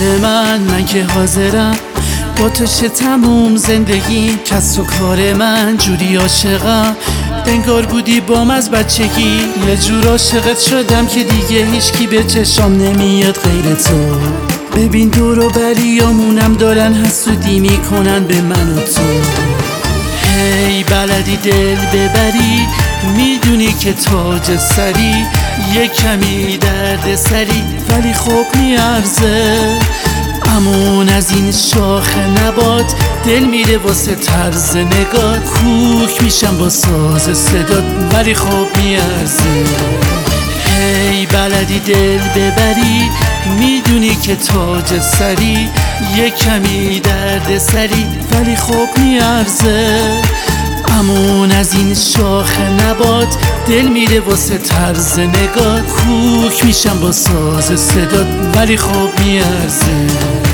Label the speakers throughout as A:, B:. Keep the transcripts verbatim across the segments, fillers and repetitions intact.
A: من من که حاضرم با تو شه تموم زندگی. کس و کار من جوری عاشقم انگار بودی بام از بچگی. یه جور عاشقت شدم که دیگه هیچکی به چشام نمیاد غیر تو. ببین دور و بریامونم دارن حسودی میکنن به من و تو. هی بلدی دل ببری، میدونی که تاج سری یه کمی درد سری، ولی خب میارزه. امون از این شاخ نبات دل میره واسه طرز نگات. کوک میشم با ساز صدات ولی خب میارزه. هی بلدی دل ببری، میدونی که تاج سری یه کمی درد سری، ولی خب میارزه. امون از این شاخ نبات دل میره واسه طرز نگات. کوک میشم با ساز صدات ولی خب میارزه.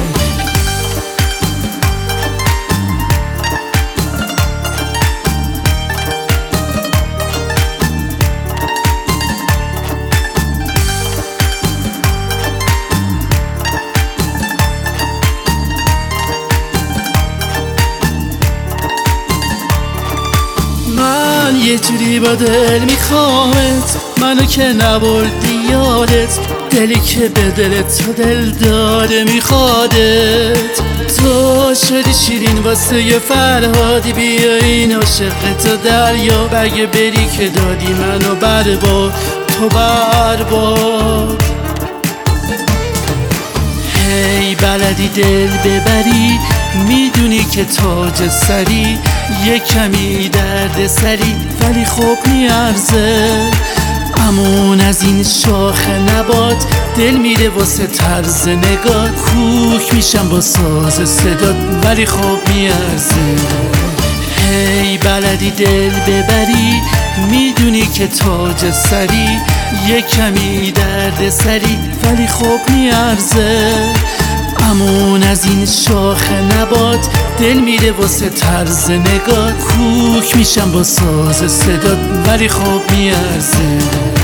A: یه جوری با دل میخوامت، منو که نبردی یادت. دلی که به دلت تو دل داده میخوادت. تو شدی شیرین واسه یه فرهادی، بیا این عاشق تو دریا. بگه بری که دادی منو برباد تو برباد. هی بلدی دل ببری، میدونی که تاج سری یه کمی درد سری، ولی خب میارزه. امون از این شاخ نبات دل میره واسه طرز نگات. کوک میشم با ساز صدات ولی خب میارزه. هی بلدی دل ببری، میدونی که تاج سری یه کمی درد سری، ولی خب میارزه. امون از این شاخ نبات دل میره واسه طرز نگات. کوک میشم با ساز صدات ولی خب میارزه.